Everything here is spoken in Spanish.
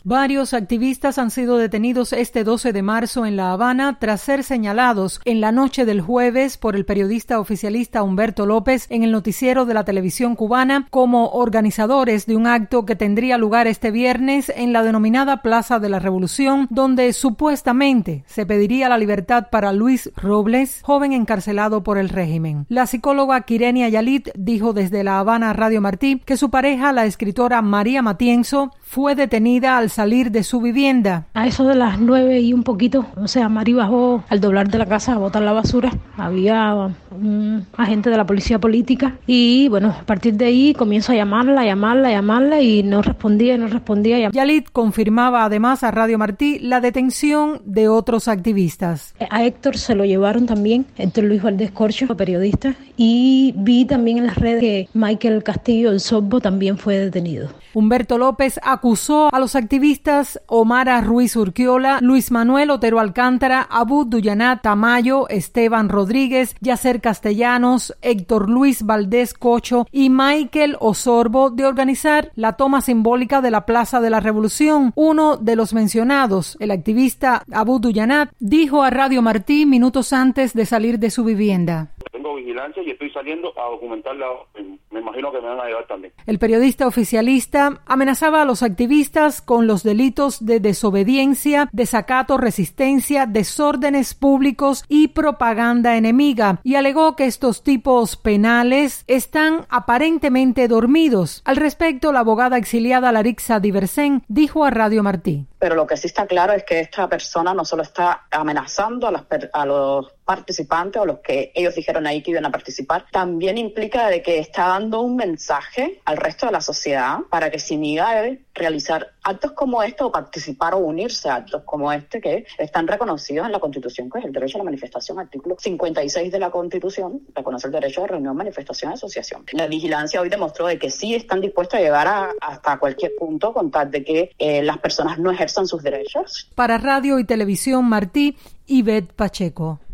Varios activistas han sido detenidos este 12 de marzo en La Habana tras ser señalados en la noche del jueves por el periodista oficialista Humberto López en el noticiero de la televisión cubana como organizadores de un acto que tendría lugar este viernes en la denominada Plaza de la Revolución, donde supuestamente se pediría la libertad para Luis Robles, joven encarcelado por el régimen. La psicóloga Quirenia Yalit dijo desde La Habana a Radio Martí que su pareja, la escritora María Matienzo, fue detenida al salir de su vivienda. A eso de las 9 y un poquito, Mari bajó al doblar de la casa a botar la basura. Había un agente de la policía política y a partir de ahí comienzo a llamarla y no respondía. Yalit confirmaba además a Radio Martí la detención de otros activistas. A Héctor se lo llevaron también, Héctor Luis Valdés Corcho, periodista, y vi también en las redes que Michael Castillo, el Sorbo, también fue detenido. Humberto López acusó a los activistas Omara Ruiz Urquiola, Luis Manuel Otero Alcántara, Abu Duyanat Tamayo, Esteban Rodríguez, Yacer Castellanos, Héctor Luis Valdés Cocho y Michael Osorbo de organizar la toma simbólica de la Plaza de la Revolución. Uno de los mencionados, el activista Abu Duyanat, dijo a Radio Martí minutos antes de salir de su vivienda: tengo vigilancia y estoy saliendo a documentar la orden. Me imagino que me van a llevar también. El periodista oficialista amenazaba a los activistas con los delitos de desobediencia, desacato, resistencia, desórdenes públicos y propaganda enemiga, y alegó que estos tipos penales están aparentemente dormidos. Al respecto, la abogada exiliada Larixa Diversen dijo a Radio Martí: pero lo que sí está claro es que esta persona no solo está amenazando a los participantes o los que ellos dijeron ahí que iban a participar, también implica de que está dando un mensaje al resto de la sociedad para que se niegue realizar actos como este o participar o unirse a actos como este que están reconocidos en la Constitución, que es el derecho a la manifestación. Artículo 56 de la Constitución reconoce el derecho de reunión, manifestación y asociación. La vigilancia hoy demostró de que sí están dispuestos a llegar hasta cualquier punto con tal de que las personas no ejerzan sus derechos. Para Radio y Televisión Martí, Ivette Pacheco.